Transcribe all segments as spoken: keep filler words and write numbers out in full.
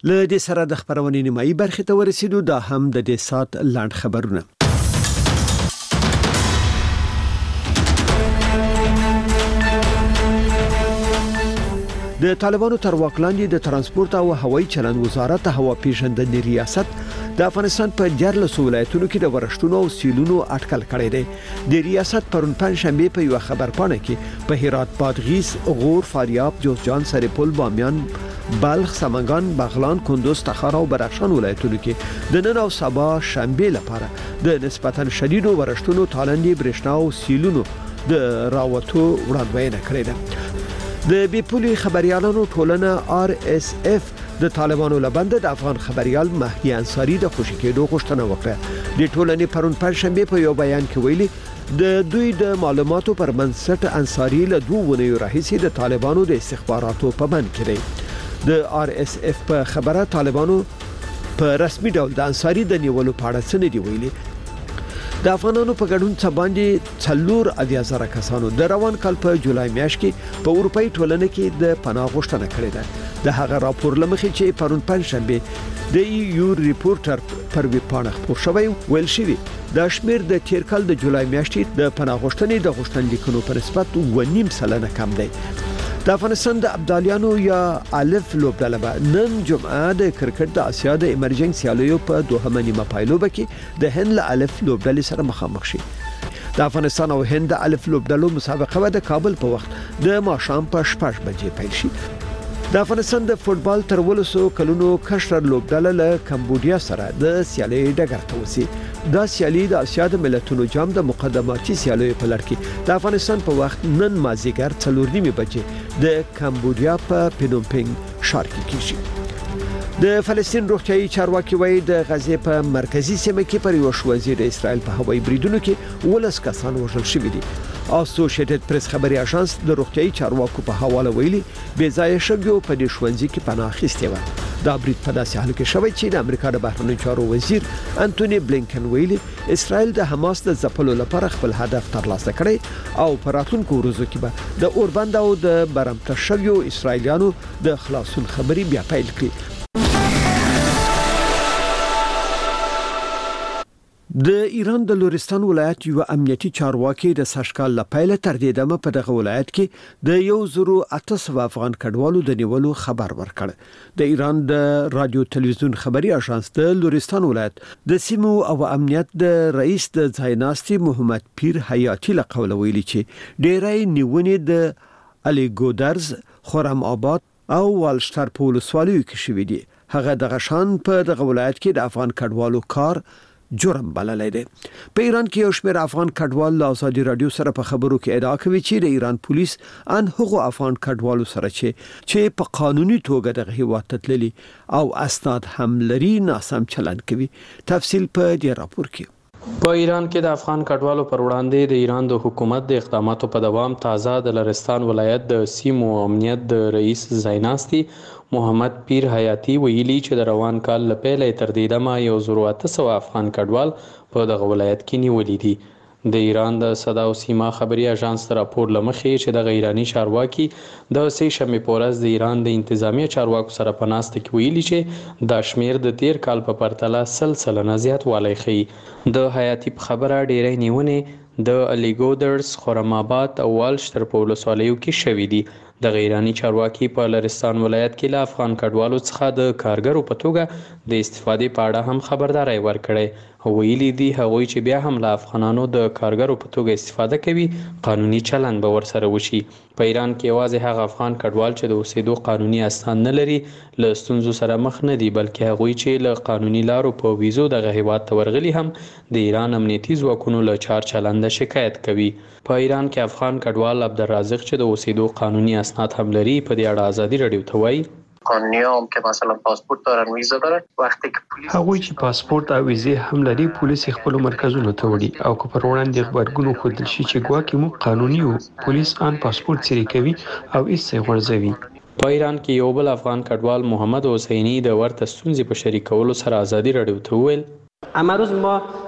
له دې سره د خبرونې نیمایي برخې ته ورسېدو. دا هم د دې سات لاند خبرونه. د طالبانو تر واک لاندې د ترانسپورت او هوایي چلند وزارت هوا پیژندنې ریاست د افغانستان په دیارلس ولایتونو کې د ورښتونو او سیلونو اټکل کړی دی. د ریاست پرون پنځشنبه په یو خبرپاڼه کې په هرات، بادغیس، غور، فاریاب، جوزجان، سرپل، بامیان، بلخ، سمنگان، بغلان، کندوز، تخار او بدخشان ولایتونو کې د نن او سبا شنبه لپاره د نسبتا شدیدو ورښتونو، تالندې، برېښنا او سیلونو د راوتو وړاندوینه کړې ده. د بیپولي خبريالانو ټولنه آر اس اف د طالبانو لبنده د افغان خبريال مهدي انصاری د خوشی کېدو غوښتنه وکړه. د ټولنې پرون پنځشنبه په یو بیان کې ویلي د دوی د معلوماتو پر بنسټ انصاری له دوه ونیو راهیسې د طالبانو د استخباراتو په بند کې دی. د آر اس اف په خبره طالبانو په رسمي ډول د انصاری د نیولو په اړه څه نه دی ویلي. د افغانانو په ګډون څخه باندې څلور اویا زره کسانو د روان کال په جولای میاشت کې په اروپאי ټولنه کې د پناه غوښتنه کړې ده. د هغه راپور لمخې چې پرون پنځشنبه د یو ریپورټر پر ویب پاڼه خپور شوی ویل شوی د شمیر د تیر کال د جولای میاشتې د پناه غوښتنې د غوښتنلیکونو په نسبت و نیم سلنه کم دی. د افغانستان د ابدالیانو یا الف لوبډله به نن جمعه د کرکټ د اسیا د ایمرجنګ سیالیو په دوهمه نیمه پایلوبه کې د هند له الف لوبډلې سره مخامخ شي. د افغانستان او هند د الف لوبډلو مسابقه به د کابل په وخت د ماښام په شپږ بجې پیل شي. د افغانستان د فوتبال تر ولسو کلونو کشر لوبډله له کمبودیا سره د سیالي ډګر ته وسی. دا سیالي د اسیا د ملتونو جام د مقدماتي سیالیو په لړ کې د افغانستان په وخت نن مازیګر څلور نیمه بجې د کمبودیا په پینومپنګ ښار کې کیږي. د فلسطین روغتیايي چارواکي وایي د غزې په مرکزی سیمه کې پر یو شوازی د اسرائیل په هوایي بریدونو کې ولس کسان وژل شوي دي. اسوسییټډ پریس خبري اژانس د روغتیايي چارواکو په حواله ویلي بې ځای شګو په دې شوونځي کې پناه اخیستې و. دا برید په داسې حال کې شوی چې د امریکا د بهرنیو چارو وزیر انټونی بلینکن ویلي اسرائیل د حماس د ځپلو لپاره خپل هدف ترلاسه کړی او په راتلونکو ورځو کې به د اوربند او د برمته شویو اسرائیلیانو د خلاصون خبري بیا پیل کړي. د ایران د لورستان ولایت یو امنیتي چارواکي د سشکال لپاره تر دې دمه په دغه ولایت کې د یو زرو اته سوه افغان کډوالو د نیولو خبر ورکړ. د ایران د رادیو تلویزیون خبري اژانس د لورستان ولایت د سیمو او امنیت د رئیس د ځایناستي محمد پیر حیاتی له قوله ویلي چې ډېرای نیونې د علي ګودرز، خرم آباد او والشتر په ولسوالیو کې شوې دي. هغه د غشان په دغه ولایت کې د افغان کډوالو کار جرم بللی دی. په ایران کې یو شمېر افغان کډوال له ازادي رادیو سره په خبرو کې ادعا کوي چې د ایران پولیس ان هغو افغان کډوالو سره چې چې په قانوني توګه دغه هیواد ته تللي او اسناد هم لري ناسم چلند کوي. تفصیل په دې راپور کې. په ایران کې د افغان کډوالو پر وړاندې د ایران د حکومت د اقداماتو په دوام تازه د لرستان ولایت د سیمو امنیت د رئیس ځایناستي محمد پیر حیاتی ویلي چې د روان کال له پیله تر دې دمه یو زرو اته سوه افغان کډوال په دغه ولایت کې نیولي دي. د ایران د صدا او سیما خبري اژانس راپور لمخې چې د ایرانی چارواکي د سې شنبې په ورځ د ایران د انتظامی چارواکو سره په ناسته کې ویلي چې د شمیر د تیر کال په پرتله سلسله زیات والی ښيي. د حیاتی په خبره ډېرې نیونې د علي ګودرز، خرم آباد او والشتر په ولسوالیو کې شوي دي. د ایرانی چارواکي په لرستان ولایت کې له افغان کډوالو څخه د کارګرو په توګه د استفادې په اړه هم خبرداري ورکړې. ویلي دي هغوی چې بیا هم له افغانانو د کارګرو په توګه استفاده کوي قانوني چلند به ورسره وشي. په ایران کې یوازې هغه افغان کډوال چې د اوسېدو قانوني اسناد نه لري له ستونزو سره مخ نه دي، بلکې هغوی چې له قانوني لارو په ویزو دغه هیواد ته ورغلي هم د ایران امنیتي ځواکونو له چار چلنده شکایت کوي. په ایران کې افغان کډوال عبدالرازق چې د اوسېدو قانوني اسناد هم لري په دې اړه ازادي رادیو ته وایي قانونی هم که مثلا پاسپورت دارن ویزا دارن وقتی که پولیس هغوی چې پاسپورت او ویزې هم لري پولیس خپل مرکزونو ته وړي او که پر وړاندې خبرګون ښودل شي چې ګواکې موږ قانوني یو پولیس ان پاسپورت سری کوي او ایسه غورځوي. په ایران کې یو بل افغان کډوال محمد حسینی د ورته ستونزې په شریکولو سره ازادي رادیو ته وویل امروز ما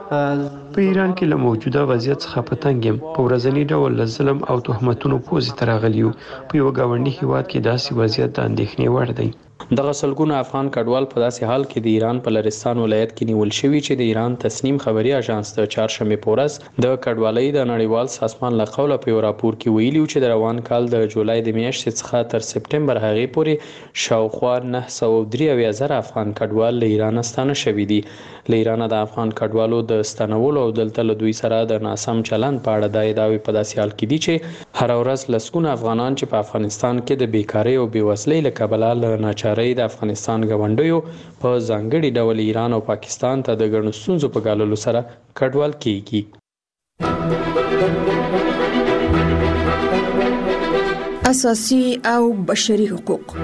په ایران کې له موجوده وضعیت څخه په تنګ یم. په ورځني ډول له ظلم او تهمتونو پوزې ته راغلي یو. په یو ګاونډي هیواد کې داسې وضعیت د اندېښنې وړ دی. دغه سلګونه افغان کډوال په داسې حال کې د ایران په لرستان ولایت کې نیول شوي چې د ایران تسنیم خبري اژانس د چهارشنبه په ورځ د کډوالۍ د نړیوال سازمان له قوله په یو راپور کې ویلي چې د روان کال د جولای د میاشتې څخه تر سپټمبر هغې پورې شاوخوا نهه سوه درې اویا زره افغان کډوال له ایران ستانه شوي دي. له ایران د افغان کډوالو د ستنولو او دلته له دوی سره د ناسم چلند په اړه د ادعاوې په داسې حال کې دي چې هر ورځ لسګونه افغانان چې په افغانستان کې د بیکارۍ او بېوزلۍ له کبله له ناچارۍ د افغانستان ګاونډیو په ځانګړي ډول ایران او پاکستان ته د ګڼو ستونزو په ګاللو سره کډوال کیږي. اساسي او بشري حقوق.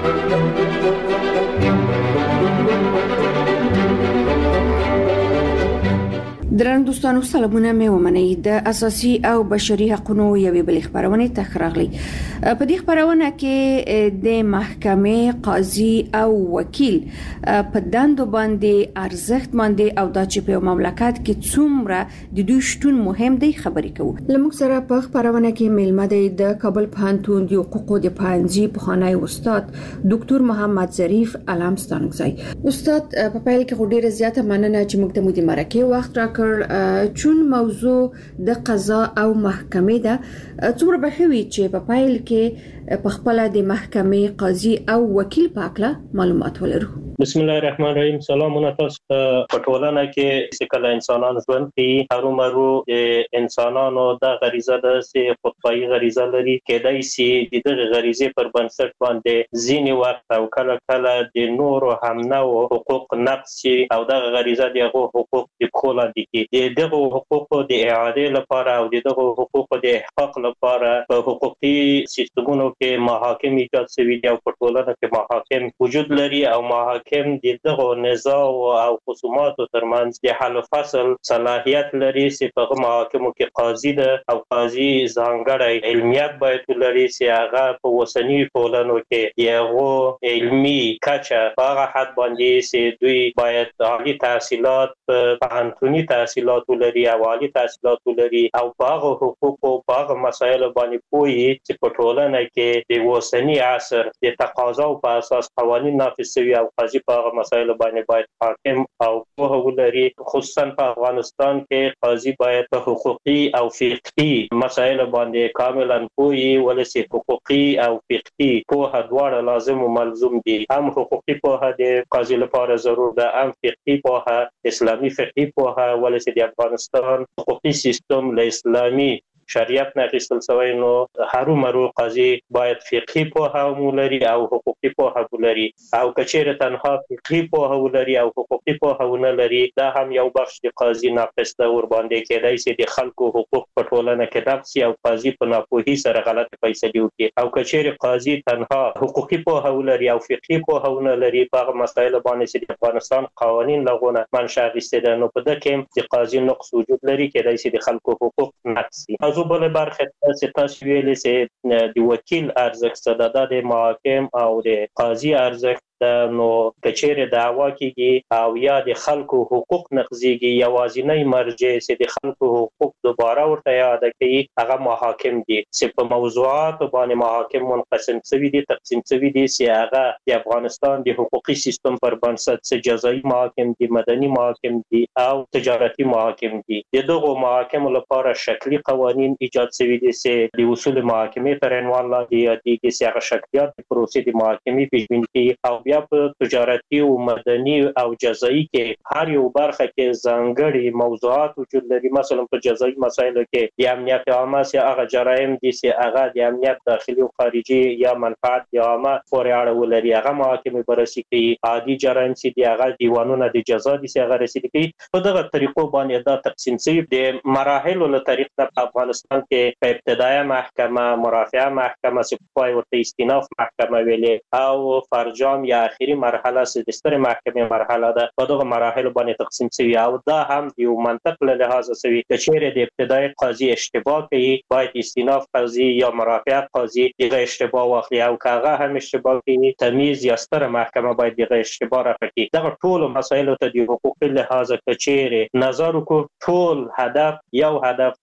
درنو دوستانو سلامونه مې ومنئ. د اساسي او بشري حقوقو یوې بلې خبرونه تخراغلي. په دې خبرونه کې د محکمې قاضي او وکیل په دندو باندې ارزښت باندې او د چې په مملکت کې څومره د دوی شتون مهم دی خبرې کوو. لموږ سره په خبرونه کې میلمه دی د کابل پوهنتون د حقوقو د پوهنځي پخوانی استاد ډاکټر محمد ظریف علامستانګزی. استاد په پیل کې ډیره زیاته مننه چې موږ ته مو د مرکه وخت راکړ. چون موضوع د قضا او محکمې ده څومره به خوي چې په پایل کې په خپل د محکمې قاضي او وکیل پاکله معلومات ولرو. بسم الله الرحمن الرحیم. سلامونه تاسو په ټولنه کې چې کله انسانان ژوند کوي هرومرو انسانانو د غریزه د سي خودپای غریزه لري کېدای شي د دغه غریزه پر بنسټ باندې ځینی وخت او کله کله د نور همنه او حقوق نقص او د غریزه دغه حقوق د خپل دي کې دغه حقوق د اعاده لپاره او دغه حقوق د احقاق لپاره په حقوقي سیستمونو کې محاکم ایجاد شوي دي او په ټولنه کې محاکم وجود لري او محاکم کوم د دغه نزاع او خصومات ترمنځ د حل فصل صلاحیت لري چې په محاکمو کې قاضي ده او قاضي ځانګړی علمیت باید لري چې هغه په وسنی ټولنو کې یو علمي کچه په هغه حد باندې چې دوی باید عالی تحصیلات پوهنتوني تحصیلات لري او عالی تحصیلات لري او په هغه حقوق او په هغه مسایل باندې پوهی چې په ټولنه کې د وسنی عصر د تقاضا په اساس قوانین نافذ شوي او قاضي په هغه مسایل باندې باید حاکم او پوهه ولري. خصوصا په افغانستان کې قاضي باید په حقوقي او فقهي مسایل باندې کاملا پوهی ولسی. حقوقي او فقهي پوهه دواړه لازم او ملزوم دي. هم حقوقي پوهه د قاضي لپاره ضرور ده هم فقهي پوهه اسلامي فقهي پوهه ولسی. د افغانستان حقوقي سیستم له اسلامي شریعت نه اخیستل شوی نو هرومرو قاضي باید فقهي پوهه ولري او حقوقي پوهه ولري او کچېره تنها فقهي پوهه ولري او حقوقي پوهه ونه لري دا هم یو بخش د قاضي ناقص ده ور باندې کېدای شي د خلکو حقوق په ټولنه کې نقص او قاضي په ناپوهي سره غلط فیصله وکړي او کچېره قاضي تنها حقوقي پوهه ولري او فقهي پوهه ونه لري په مسایل باندې چې د افغانستان قوانین لغونه منشأ اخیسته ده نو په دغه کې د قاضي نقص وجود لري کېدای شي د خلکو حقوق نقص شي. زه بل برخه چې تاسو ویلې چې د وکیل ارزښت ده د محاکم او د قاضي ارزښت نو کچېره دعوا کیږي او یا د خلکو حقوق نقضيږي یوازینی مرجع چې د خلکو حقوق دوباره ورته یاد کوي هغه محاکم دي چې په موضوعات باندې محاکم منقسم شوي دي تقسیم شوي دي چې هغه د افغانستان د حقوقي سیستم پر بنسټ چې جزایي محاکم دي مدني محاکم دي او تجارتي محاکم دي. دغه محاکم لپاره شکلي قوانین ایجاد شوي دي چې د اصول محاکمې تر عنوان لاندې یادېږي چې هغه شکلیات د پروسې د محاکمې پیژندل کوي او بیا په تجارتي او مدني او جزایي کې هر یو برخه کې ځانګړي موضوعات وجود لري. مثلا په جزایي مسایلو کې د امنیت عامه چې هغه جرایم دي چې هغه د امنیت داخلي او خارجي یا منفعت عامه پورې اړه ولري هغه محاکمې بررسي کوي. عادي جرایم چې دی هغه دیوانونه د جزا دي چې هغه رسیدي کوي. په دغه طریقو باندې دا تقسیم شوی د مراحل له طریق په افغانستان کې په ابتدایي محکمه مرافعه محکمه چې په ورته استیناف محکمه ویلې او فرجام یا اخیری مرحله چې د ستر محکمې مرحله ده په دغه مراحل باندې تقسیم شوی او دا هم د یو منطق له لحاظ شوی چې چیرې د ابتدایي قاضي اشتباه کوي باید استیناف قاضي یا مرافعه قاضي دغه اشتباه واخلي او کاغه هم اشتباه کوي تمیز یا ستر محکمه باید دغه اشتباه راکړي. دغه ټول مسایل ته د حقوقي لحاظ کې چیرې نظر کو ټول هدف یو هدف ده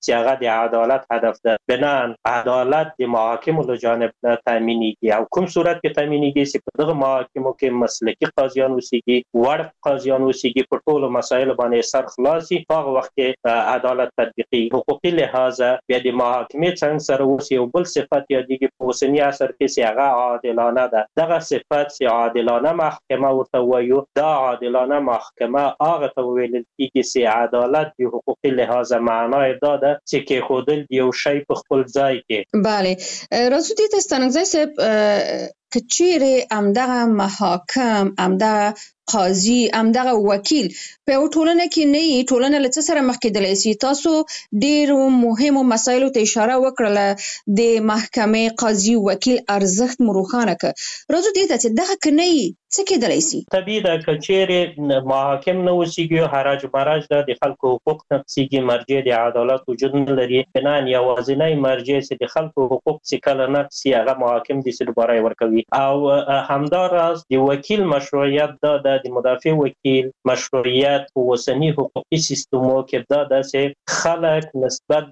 چې هغه د عدالت هدف ده. بنان عدالت د محاکمو له جانب نه تامینېږي او کوم صورت کې تامینېږي چې په دغه محاکمو کې مسلکي قاضیان اوسېږي، وړ قاضیان اوسېږي، په ټولو مسایلو باندې سر خلاصي، په هغه وخت کې عدالت تطبیقي. حقوقي لحاظه بیا د محاکمې څنګه سره اوس یو بل صفت یادېږي په اوسني عصر کې چې هغه عادلانه ده. دغه صفت چې عادلانه محکمه ورته وایو، دا عادلانه محکمه هغه ته ویل کېږي چې عدالت د حقوقي لحاظه معنای دا ده چې کېښودل یو شی په خپل ځای کې. بله راځو دې ته ستانکزی صاحب، که چیرې همدغه محاکم، همدغه قاضي، همدغه وکیل په یو ټولنه کې نه وي، ټولنه له څه سره مخ کېدلی شي؟ تاسو ډېرو مهمو مسایلو ته اشاره وکړله، د محکمې، قاضي، وکیل ارزښت مو روښانه کړ. راځو دې ته چې دغه که نه وي څه کېدلی شي؟ طبیعي ده که چیرې محاکم نه اوسېږي، حراج مراج ده، د خلکو حقوق نقضېږي، مرجع د عدالت وجود نه لري. بنان یوازینی مرجع چې د خلکو حقوق چې کله نقض شي هغه محاکم دي چې دوباره یې ورکوي. او همداراز د وکیل مشروعیت دا ده، د مدافع وکیل مشروعیت په اوسني حقوقي سیستمو کې دا ده چې خلک نسبت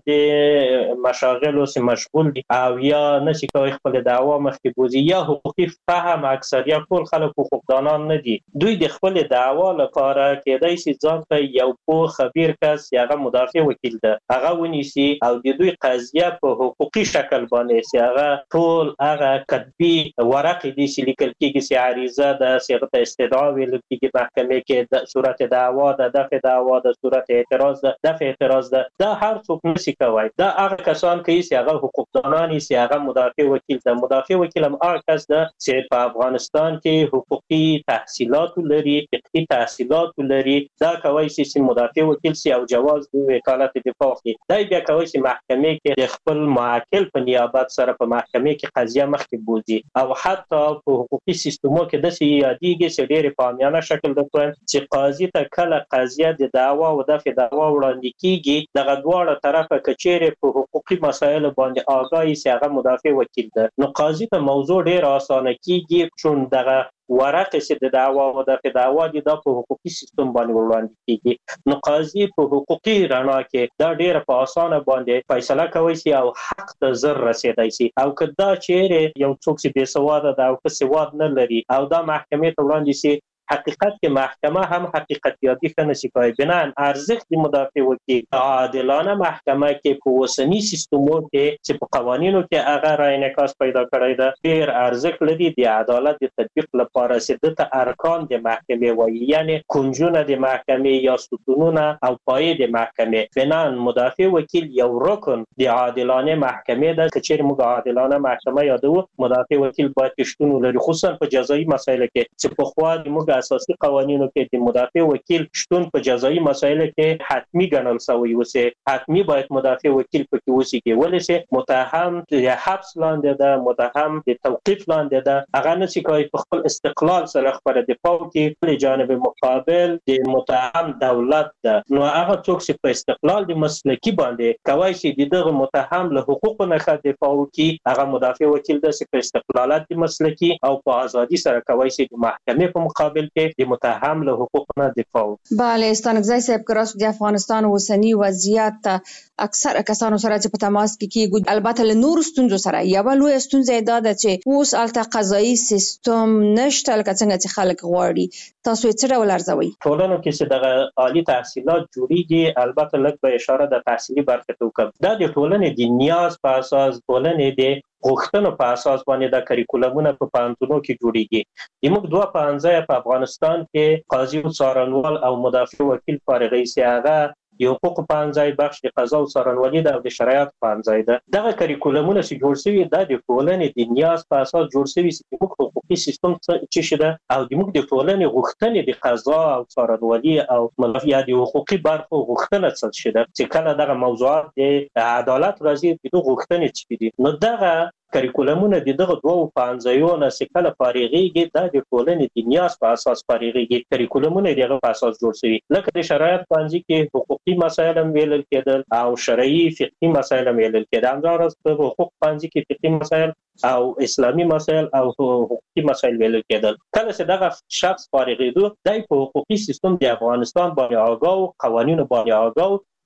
د مشاغلو سره مشغول دي او یا نشي کوي خپل دعوا مخکې بوزي، یا حقوقي فهم اکثریت ټول خلک حقوقدانان نه دي. دوی د خپل دعوا لپاره کېدای شي ځان ته یو پوه خبیر کس هغه مدافع وکیل ده هغه ونیسي او د دوی قضیه په حقوقي شکل باندې چې هغه ټول هغه کتبي ورقې دي چې لیکل کېږي چې عریضه ده، صيغه استدعا ویل کېږي محکمې کې، د صورت دعوا ده، دفع دعوا ده، صورت اعتراض ده، دفع اعتراض ده. دا هر څوک نشي کوي. دا هغه کسان کوي چې هغه حقوقدانان دي، چې هغه مدافع وکیل ده. مدافع وکیل هم هغه کس ده چې په افغانستان کې حقوقي تحصیلات لري، فقهي تحصیلات لري. دا کوي چې مدافع وکیل سي او جواز د وکالت دفاع کوي. دا بیا کوي چې محکمې کې د خپل معاکل په نیابت سره په محکمې کې قضیه مخکې بوزي. او حتی په حقوقي سیستمو کې د سي یادېږي چې ډېر په عامیانه شکل د کوم چې قاضي ته کله قضیه د دعوا او دفع دعوا وړاندې کیږي، دغه دواړه طرفه کچېره په حقوقي مسایلو باندې آگاهي چې هغه مدافع وکیل ده، نو قاضي ته موضوع ډېر اسانه کیږي، چون دغه ورقه چې د دعوا او د دعوا دي د حقوقي سیستم باندې وړاندې کیږي. نو قاضي په حقوقي رڼا کې دا ډېر په اسانه باندې فیصله کوي شي او حق ته زر رسیدای شي. او کدا چیرې یو څوک چې بې سواده ده او که سواد نه لري او دا محکمې ته وړاندې شي، حقیقت کې محکمه هم حقیقت یابي ښه نشي کوي. بنان ارزښت د مدافع وکیل عادلانه محکمه کې په اوسني سیستمو کې چې په قوانینو کې هغه را انعکاس پیدا کړی ده، ډېر ارزښت لري د عدالت د تطبیق لپاره چې دته ارکان د محکمې وایي، یعنی کنجونه د محکمې یا ستونونه او پایې د محکمې. بنان مدافع وکیل یو رکن د عادلانه محکمې ده. که چیرې موږ عادلانه محکمه یادو، مدافع وکیل باید شتون ولري، خصوصا په جزایي مسایلو کې چې په خوا د موږ اساسي قوانینو کې د مدافع وکیل شتون په جزایي مسایلو کې حتمی ګڼل شوی وسه. حتمی باید مدافع وکیل پکې وسیږي، ولې چې متهم د حبس لاندې ده، متهم د توقیف لاندې ده، هغه نشي کوي په خپل استقلال سره خپل دفاع وکړي. په جانب مقابل د متهم دولت ده، نو هغه څوک چې په استقلال د مسلکی باندې کوي چې دغه متهم له حقوقو نه دفاع وکړي، هغه مدافع وکیل ده چې په استقلالات د مسلکی او په ازادي سره کوي چې د محکمې په مقابل د متهم له حقوق نه دفاع. بله ستانکزی صاحب، که راست د افغانستان اوسنی وضعیت اکثر کسانو سره چې په تماس کې کیږي، البته له نورو ستونزو سره یوه لویه ستونزه دا ده چې اوس هلته قضایي سیستم نشته لکه څنګه چې خلک غواړي. تاسو یې څه ډول ارزوئ؟ ټولنو کې چې دغه عالي تحصیلات جوړیږي، البته لږ به اشاره د تحصیلي برخې ته وکړم. دا د ټولنې د نیاز په اساس، ټولنې د غوښتنو په اساس باندې د کریکولمونه په پوهنتونونو کې جوړیږي. زموږ دوه پوهنځي په افغانستان کې قاضي او څارنوال او مدافع وکیل فارغ سي، هغه یو حقوق پوهنځی بخش د قضا او څارنوالي ده او د شرایط پوهنځی ده. دغه کریکولمونه چې جوړ شوي دا د ټولنې د نیاز په اساس جوړ شوي چې موږ حقوقي سیستم څه شي ده او د موږ د ټولنې غوښتنې د قضا او څارنوالي او ملفیا د حقوقي برخو غوښتنه څه شي ده، چې کله دغه موضوعات د عدالت راځي د غوښتنې څه دي. نو دغه کریکولمونه د دغه دوه پوهنځیونو چې کله فارغېږي دا د ټولنې د نیاز په اساس فارغېږي. کریکولمونه دغه په اساس جوړ شوي، لکه د شرایط پوهنځي کې حقوقي مسایل هم ویلل کېدل او شرعي فقهي مسایل هم ویلل کېدل. همداراز په حقوق پوهنځي کې فقهي مسایل او اسلامي مسایل او حقوقي مسایل ویلل کېدل. کله چې دغه شخص فارغېدو، دای په حقوقي سیستم د افغانستان باندې آگاه او قوانینو باندې آگاه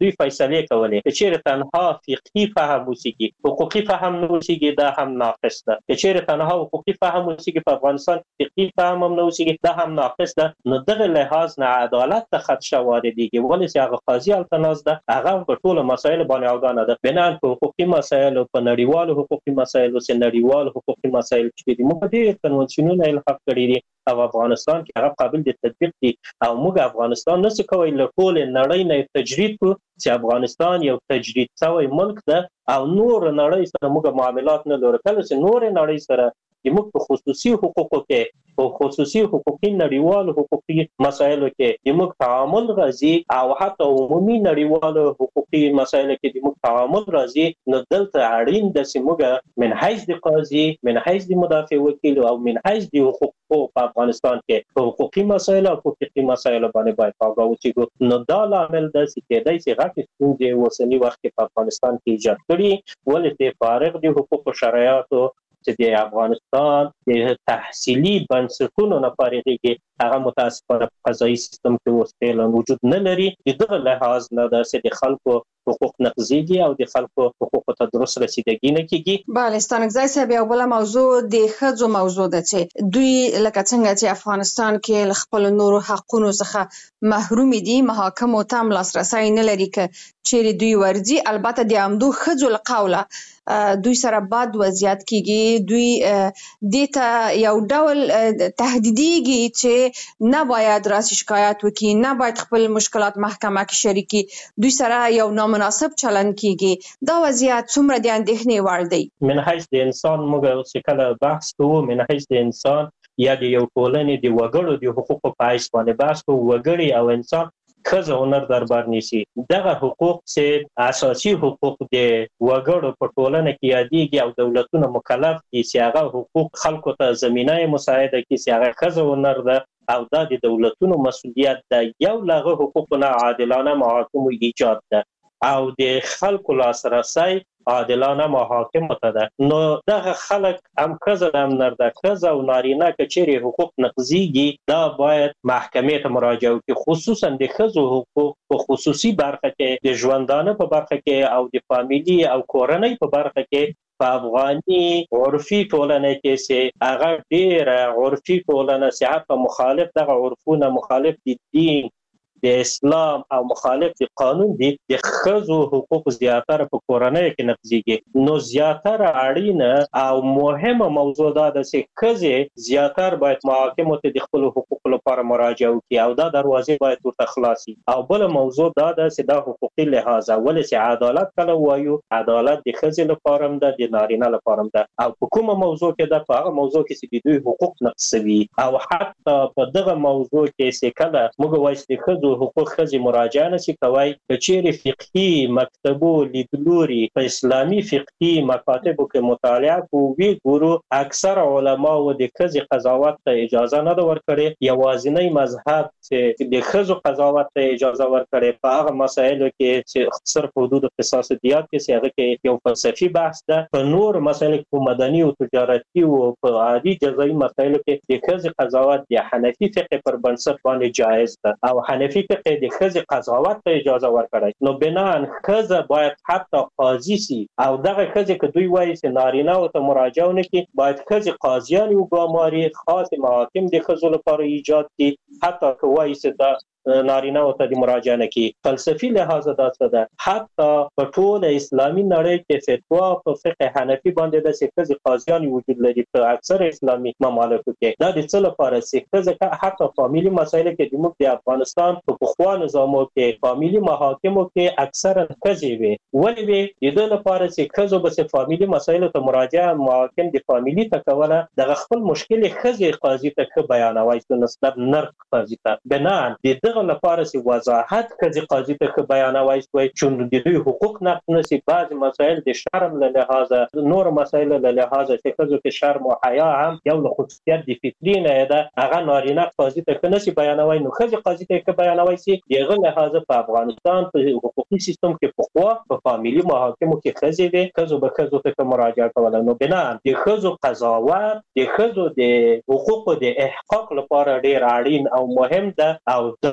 دوی فیصله کولې چې تنها فقهي فهم وسیږي حقوقي فهم نه وسیږي دا هم ناقص ده چې تنها حقوقي فهم وسیږي په افغانستان فقهي فهم هم نه وسیږي دا هم ناقص ده نو دغه لحاظ نه عدالت ته خدشه واردېږي ولې چې هغه قاضي التناز ده هغه په ټولو مسایلو باندې اوګانه ده بنا په حقوقي مسایلو په نړیوالو حقوقي مسایلو سره نړیوالو حقوقي مسایل چې دي موږ ډېر کنوانسیونونه الحاق کړي دي او افغانستان کې هغه قابل د تطبیق دي او موږ افغانستان نشو کوي له ټول نړۍ نه تجرید کو چې افغانستان یو تجرید شوی ملک ده او نور نړۍ سره موږ معاملات نه لرو کله چې نور نړۍ سره د موږ په خصوصي حقوقو کې او خصوصي حقوقي نړیوالو حقوقي مسایلو کې د موږ تعامل راځي او حتی عمومي نړیوالو حقوقي مسایلو کې د موږ تعامل راځي نو دلته اړین ده چې موږ من حیث د قاضي من حیث د مدافع وکیل او من حیث د حقوق په افغانستان کې په حقوقي مسایلو او حقوقي مسایلو باندې باید آگاه اوسېږو نو دا لامل ده چې کېدای شي غټې ستونزې اوسني وخت کې په افغانستان کې ایجاد کړي ولې چې فارغ د حقوقو شرایطو چې د افغانستان د تحصیلي بنسټونو نه فارغېږي هغه متاسفانه په قضایي سیستم کې اوس فعلا وجود نه لري د دغه لحاظ نه ده چې د خلکو حقوق نقضېږي او د خلکو حقوقو ته درست رسیدګي نه کېږي. بله ستانکزی صاحب یو بله موضوع د ښځو موضوع ده چې دوی لکه څنګه چې افغانستان کې له خپلو نورو حقونو څخه محروم دي محاکمو ته هم لاسرسی نه لري که چیرې دوی ورځي البته د همدو ښځو له قوله دوی سره بد وضعیت کېږي دوی دې ته یو ډول تهدیدېږي چې نه باید راسي شکایت وکړي نه باید خپل مشکلات محکمه کې شریکي دوی سره یو نامناسب چلند کېږي دا وضعیت څومره د اندېښنې وړ دی. من حیث د انسان موږ چې کله بحث کوو من حیث د انسان یا د یو ټولنې د وګړو د حقوقو په حیث باندې بحث کوو وګړي او انسان ښځه هنر دربار نیسي دغه حقوق چې اساسي حقوق د وګړو په ټولنه کې یادېږي او دولتونه مکلف دي چې هغه حقوق خلکو ته زمینه مساعده کړي چې هغه ښځه هنر ده او دا د دولتونو مسؤلیت ده یو له هغه حقوقو نه عادلانه محاکمو ایجاد ده او د خلکو لاسرسی عادلانه محاکمو ته ده نو دغه خلک هم ښځه ده هم نر ده ښځه او نارینه که چیرې حقوق نقضېږي دا باید محکمې ته مراجعه وکړي خصوصا د ښځو حقوق په خصوصي برخه کې د ژوندانه په برخه کې او د فامیلي او کورنۍ په برخه کې په افغاني عرفي ټولنه کې چې هغه ډېره عرفي ټولنه چې حتی مخالف دغه عرفونه مخالف د دین د اسلام او مخالف د قانون دي د ښځو حقوق زیاتره په کورنۍ کې نقضېږي نو زیاتره اړینه او مهمه موضوع دا ده چې ښځې زیاتره باید محاکمو ته د خپلو حقوقو لپاره مراجعه وکړي او دا دروازې باید ورته خلاصي او بله موضوع دا ده چې دا حقوقي لحاظه ولې چې عدالت کله وایو عدالت د ښځې لپاره هم ده د نارینه لپاره هم ده او په کومه موضوع کې ده په هغه موضوع کې چې د دوی حقوق نقض شوي او حتی په دغه موضوع کې چې کله موږ وایو چې د ښځو حقوق ښځې مراجعه نشي کوی که چیرې فقهي مکتبو لیدلوري په اسلامي فقهي مکاتبو کې مطالعه کوو وی ګورو اکثر علماو د ښځې قضاوت ته اجازه نه ده ورکړې یوازینی مذهب چې د ښځو قضاوت ته اجازه ورکړې په هغه مسایلو کې چې صرف حدود قصاص دیات کې چې هغه کې یو فلسفي بحث ده په نور مسایلو کې مدني او تجارتي او په عادي جزایي مسایلو کې د ښځې قضاوت د حنفي فقه پر بنسټ باندې جایز ده او حنفي فقه د ښځې قضاوت ته اجازه ورکړی نو بناً ښځه باید حتی قاضي سي او دغه ښځې که دوی وایي چې نارینه ورته مراجعه ونه کړي باید ښځې قاضیان وګماري خاص محاکم د ښځو لپاره ایجاد کړي حتی که وایي چې دا نارینه ورته د مراجعه نه کړي فلسفي لحاظه دا څه ده حتی په ټوله اسلامي نړۍ کې فتوا په فقه حنفي باندې ده چې ښځې قاضیان وجود لري په اکثر اسلامي ممالکو کې دا د څه لپاره چې ښځه حتی فامیلي مسایلو کې زموږ د افغانستان په پخوا نظامو کې فامیلي محاکمو کې اکثرا ښځې وي ولې وي د دې لپاره چې ښځو به فامیلي مسایلو ته مراجعه محاکم د فامیلي ته کوله دغه خپل مشکل ښځې قاضي ته ښه بیانوي په نسبت نر قاضي ته بنان د دغه لپاره چې وضاحت ښځې قاضي ته ښه بیانوي شوی چې د دوی حقوق نقض نشي بعضې مسایل د شرم له لحاظه نور مسایل له لحاظه چې ښځو کې شرم او حیا هم یو له خصوصیت د فطري نه ده هغه نارینه قاضي ته ښه نشي بیانوي نو ښځې قاضي ته ښه بیانوي شي د هغه لحاظه په افغانستان په حقوقي سیستم کې پخوا په فامیلي محاکمو کې ښځې وې ښځو به ښځو ته مراجعه کوله نو بنا د ښځو قضاوت د ښځو د حقوقو د احقاق لپاره ډېر اړین او مهم ده او دا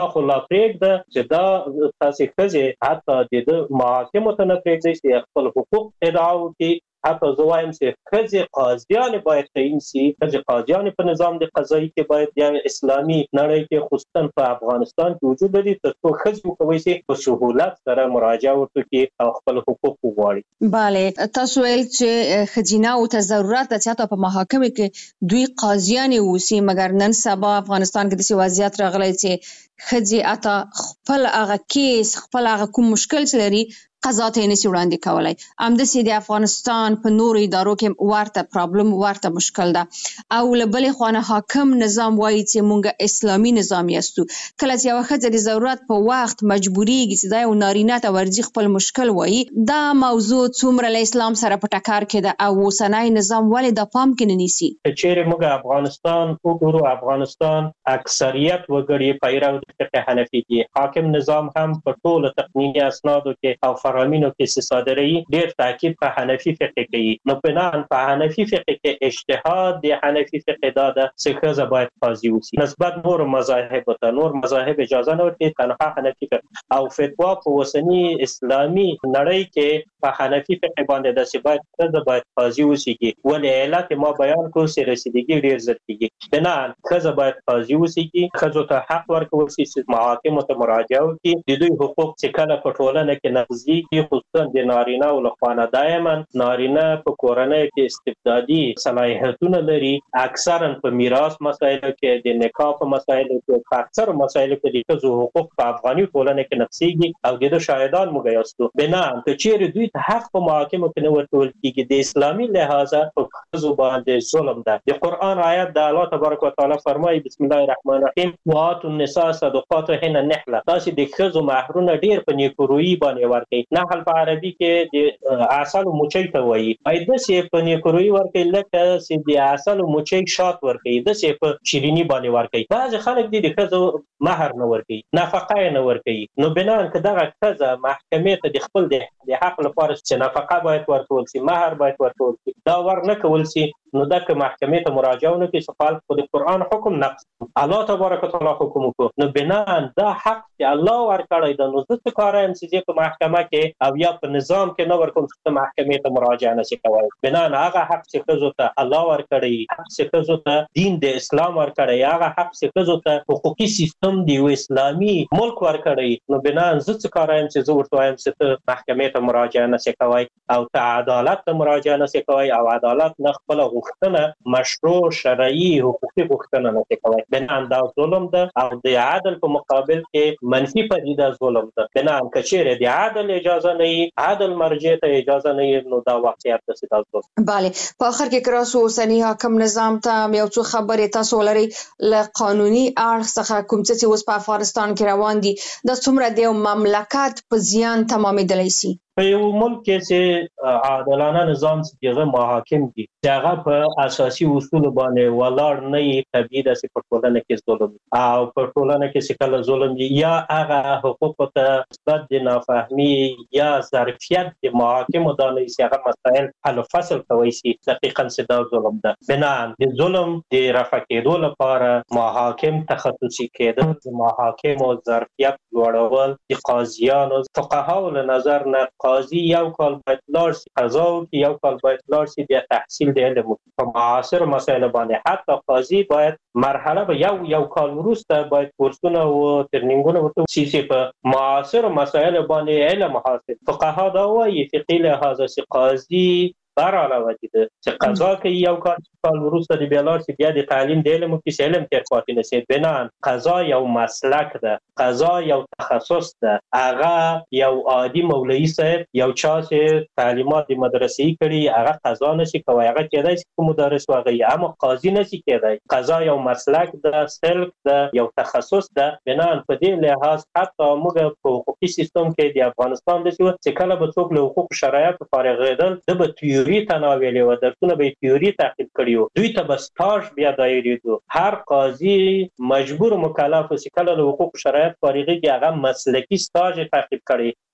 خو لا پرېږده چې دا تاسې ښځې حتی د محاکمو ته نه پرېږدئ چې خپل حقوق ادعا وکړي. حتی زه وایم چې ښځې قاضیانې باید تعین سي، ښځې قاضیانې په نظام د قضایي کې باید یا اسلامي نړۍ کې خصوصا په افغانستان کې وجود لري، تر څو ښځې وکولی شي په سهولت سره مراجعه وکړي او خپل حقوق وغواړي. بله، تاسو ویل چې ښځیناو ته ضرورت ده چې حتی په محاکمو کې دوی قاضیانې واوسي، مګر نن سبا افغانستان کې داسې وضعیت راغلی چې ښځې حتی خپل هغه کیس، خپل هغه کوم مشکل چې لري قضا ته یې نشي وړاندې کولی. همداسې د افغانستان په نورو ادارو کې ورته پرابلم، ورته مشکل ده. او له بلې خوا نه حاکم نظام وایي چې موږ اسلامي نظام یاستو. کله چې یوه ښځه د ضرورت په وخت مجبوریږي چې دا یو نارینه ته ورځي خپل مشکل وایي، دا موضوع څومره له اسلام سره په ټکر کې ده او اوسنی نظام ولې دا پام کې نه نیسي؟ چیرې موږ افغانستان وګورو، افغانستان اکثریت وګړي پیرو د فقه حنفي دي. حاکم نظام هم په ټولو تقنیني اسنادو کې او فرامینو کې صادروي ډېر تاکید په حنفي فقه کوي. نو بناً په حنفي فقه کې اجتهاد د حنفي فقه دا ده چې ښځه باید قاضي وسي نسبت نور مذاهب ته. نور مذاهب اجازه نه ورکوي، تنها حنفي فقه او فتوا په اوسني اسلامي نړۍ کې په حنفي فقه باندې ده چې باید ښځه باید قاضي وسیږي. ولې علت ما بیان کړو چې رسیدګي ډېر زر کېږي. بناً ښځه باید قاضي وسیږي، ښځو ته حق ورکول شي چې محاکمو ته مراجعه وکړي. د دوی حقوق چې کله په ټولنه کې نقضي خصوصا د نارینه او لخوا دائما نارینه په کورنۍ کې استبدادي صلاحیتونه لري، اکثرا په میراث مسایلو کې، د نکاح په مسایلو کې، په اکثر مسایلو کې د ښځو حقوق په افغاني ټولنه کې نقضيږي او د شاهدان موږ یاستو. بنا که چیرې دوی ته حق په محاکمو کې نه ورکول کېږي، د اسلامي لحاظه په ښځو باندې ظلم ده. د قرآن آیت د الله تبارک وتعالى فرمایي بسم الله الرحمن الرحیم وآتوا النساء صدقاتهن نحله. تاسو د ښځو مهرونه ډیر په نیکورویي باندې ورکړئ. نحل په عربي کې د عسل او مچۍ ته وایي. ایده چې په نیکورویي ورکړئ لکه چې د عسل او مچۍ شات ورکړئ، د چې په شیرینی باندې ورکړئ. بعض خلک د ښځو مهر نه ورکړي، نفقه نه ورکړي. نو بنان که دغه ښځه محکمې ته د خپل د حق لپاره چې نفقه باید ورکول شي، مهر باید ورکول شي، دا ور نه کول شي، نو دا که محکمې ته مراجعه ونه کړي چې خالق د قرآن حکم نقض، الله تبارک وتعالى حکم وکړو، نو بنان دا حق چې الله ورکړی دا. نو زه څه کارایم چې په محکمه کې او یا په نظام کې نه ورکوم چې محکمې ته مراجعه نشي کولی. بنان هغه حق چې ښځو ته الله ورکړی، حق چې ښځو ته دین د اسلام ورکړی، هغه حق چې ښځو ته حقوقي سیستم د یو اسلامي ملک ورکړی، نو بنان زه څه کارایم چې زه ورته وایم چې ته محکمې ته مراجعه نشي کولی او ته عدالت ته مراجعه نشي کولی او عدالت نه خپل غوښتنه مشروع شرعي حقوقي غوښتنه نشي کولی. بنان دا ظلم ده او د عدل په مقابل کې منفي پدیده ظلم ده. بنان که چیرې د عدل اجازه نه وي، عدل مرجع ته اجازه نه وي، نو دا واقعیت ده چې دا ظلم. بله، په آخر کې کراسو اوسني حاکم نظام ته یو څو خبرې تاسو ولرئ له قانوني اړخ څخه کوم څه چې اوس په افغانستان کې روان دي، دا څومره د یو مملکت په زیان تمامېدلی شي؟ په یو ملک کې چې عادلانه نظام چې هغه محاکم دي، چې هغه په اساسي اصول باندې ولاړ نه وي، طبیعي ده چې په ټولنه کې ظلم او په ټولنه کې چې کله ظلم وي یا هغه حقوقو ته نسبت د نافهمي یا ظرفیت د محاکمو دا نه چې هغه مسایل حل و فصل کولی شي، دقیقاً چې دا ظلم ده. بنان د ظلم د رفع کېدو لپاره محاکم تخصصي کېدل، د محاکمو ظرفیت لوړول، د قاضیانو فقهاو له نظر نه قاضي یو کال باید لاړ شي قضا وکړي، یو کال باید لاړ شي بیا تحصیل د علم وکړي. په معاصر مسایلو باندې حتی قاضي باید مرحله به یو یو کال وروسته باید کورسونه او ترنینګونه ورته شي چې په معاصر مسایلو باندې علم حاصل. فقها دا وایي فقهي لحاظه چې قاضي بر علاوه دي چې قضا کوي یو کال کال وروسته د بیا لاړ شي بیا د تعلیم د علم کې علم تر پاتې نه شي. بنان قضا یو مسلک ده، قضا یو تخصص ده. هغه یو عادي مولوي صاحب یو چا چې تعلیمات د مدرسې کړي هغه قضا نشي کوي، هغه کېدای شي کوم مدرس واغی، اما قاضي نشي کېدای. قضا یو مسلک ده، سلک ده، یو تخصص ده. بنان په دې لحاظ حتی موږ په حقوقي سیستم کې د افغانستان د چې کله به څوک له حقوق شرایط فارغېدل د به تیوري تناولې و درسونه به تیوري تعقیب کړي، دوی ته به سټاژ بیا دایریدو. هر قاضي مجبور مکلف چې کله له حقوق شرایط فارغېږي هغه مسلکي سټاژ تعقیب کړي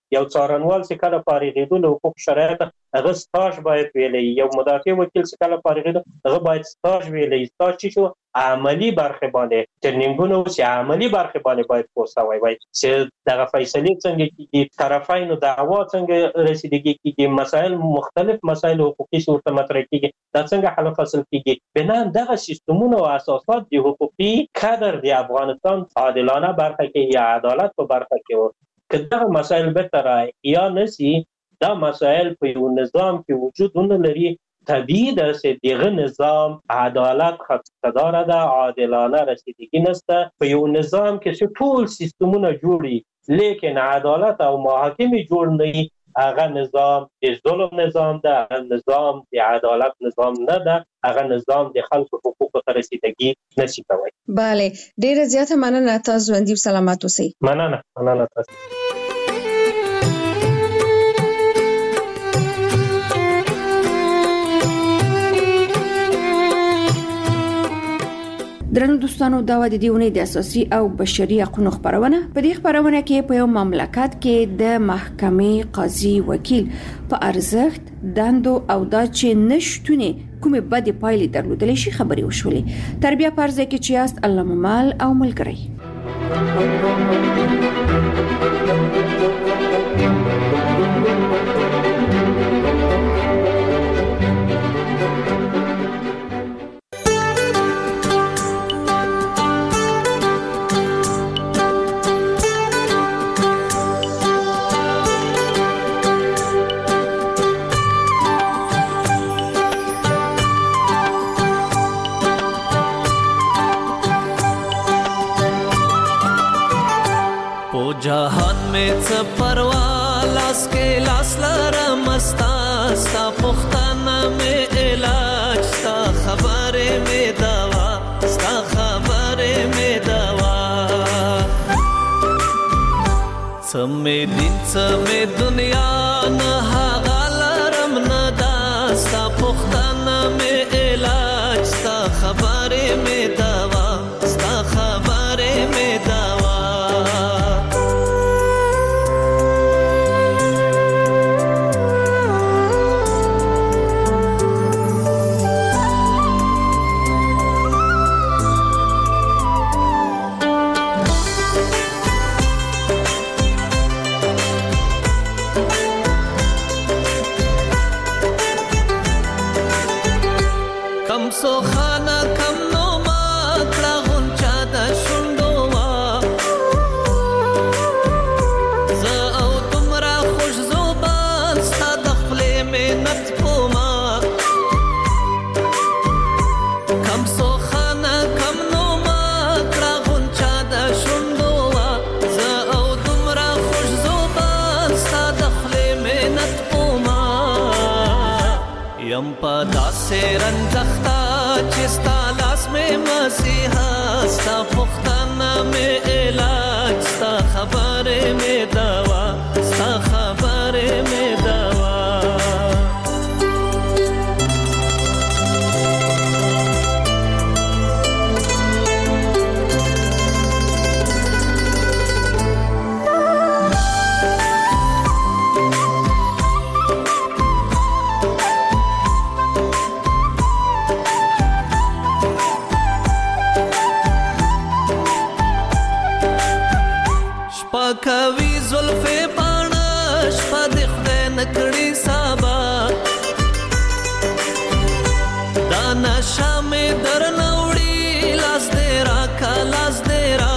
یو څارنوال چې کله فارغېدو له حقوق شرایط هغه سټاژ باید ویلی، یو مدافع وکیل چې کله فارغېدو هغه باید سټاژ ویلی. سټاژ چې شو عملی برخې باندې ټرینینګونه چې عملی برخې باندې باید پوسټ وای چې دغه فیصلې څنګه کیږي، طرفینو دعوا څنګه رسیدګي کیږي، مسائل مختلف مسائل حقوقي صورت مطرح کیږي، دا څنګه حل فصل کیږي. بنا دغه سیستمونه او اساسات د حقوقي کادر د افغانستان عادلانه برخه کې یا عدالت په برخه کې و که دغه مسائل به تر یا نسی، دا مسائل په یو نظام کې وجود نه لري. طبیعي ده چې دغه نظام عدالت خدمتدار ده، عادلانه رسیدگی نسته. په یو نظام کې چې ټول سیستمونه جوړي لیکن عدالت او محاکمه جوړ نه وي، هغه نظام د ظلم نظام ده، نظام د عدالت نظام نه ده، هغه نظام د خلکو حقوقو ته رسیدگی نشي کوي. بله، ډیره زیاته مننه. تاسو ژوندي او سلامت اوسئ. مننه مننه تاسو. درنو دوستانو، دا و د دې ونې د اساسي او بشري حقوقو خبرونه. په دې خبرونه کې په یو مملکت کې د محکمې قاضي وکیل په ارزښت دندو او دا چې نشټونه کومه بده پایلې درلودلې شي خبرې وشولې. تربیه پرځه کې چې است الله ممال او ملګری. जहान में च परवालास के लास लरम अस्ता स्ता पुख्ताना में इलाज स्ता खबरे में दवा स्ता खबरे में दवा समे दिन समे दुनिया न हागलरम न दास्ता पुख्ताना में इलाज स्ता खबरे में दवा स्ता खबरे में दवा सो खाना कम नो मात्रा गुंचा द शुंडोवा ज औ तुमरा खुश जुबान सा दखले में नत पोमा कम सो खाना कम नो मात्रा गुंचा द शुंडोवा ज औ तुमरा खुश जुबान सा दखले में नत पोमा यम पदा से रंजख्ता चिस्ता लास में मसीहा स्ता पुख्ताना में इलाज स्ता खबरे में दवा स्ता खबरे में दवा कवि जुल्फे पानश पद खुदे नकड़ी साबा दाना शामे दर नौड़ी लास देरा का लास देरा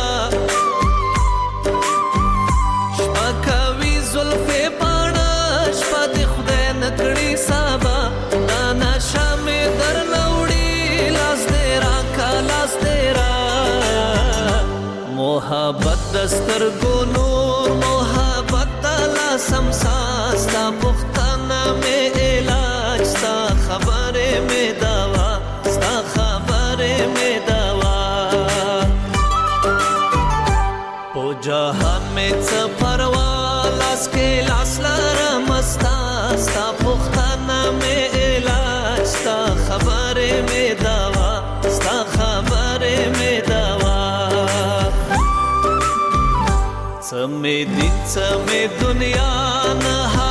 कवि जुल्फे पानश पद खुदे नकड़ी साबा दाना शामे दर नौड़ी लास देरा का लास देरा मोहब्बत दस्तर को नूर मोहब्बत तला समसास्ता पुख्ताना में इलाज स्ता खबरे में दवा स्ता खबरे में दवा ओ जहान में च परवालास के लास लरमस्ता स्ता पुख्ताना में इलाज स्ता खबरे में दवा स्ता खबरे में दवा سمې دین سمې دنیا نه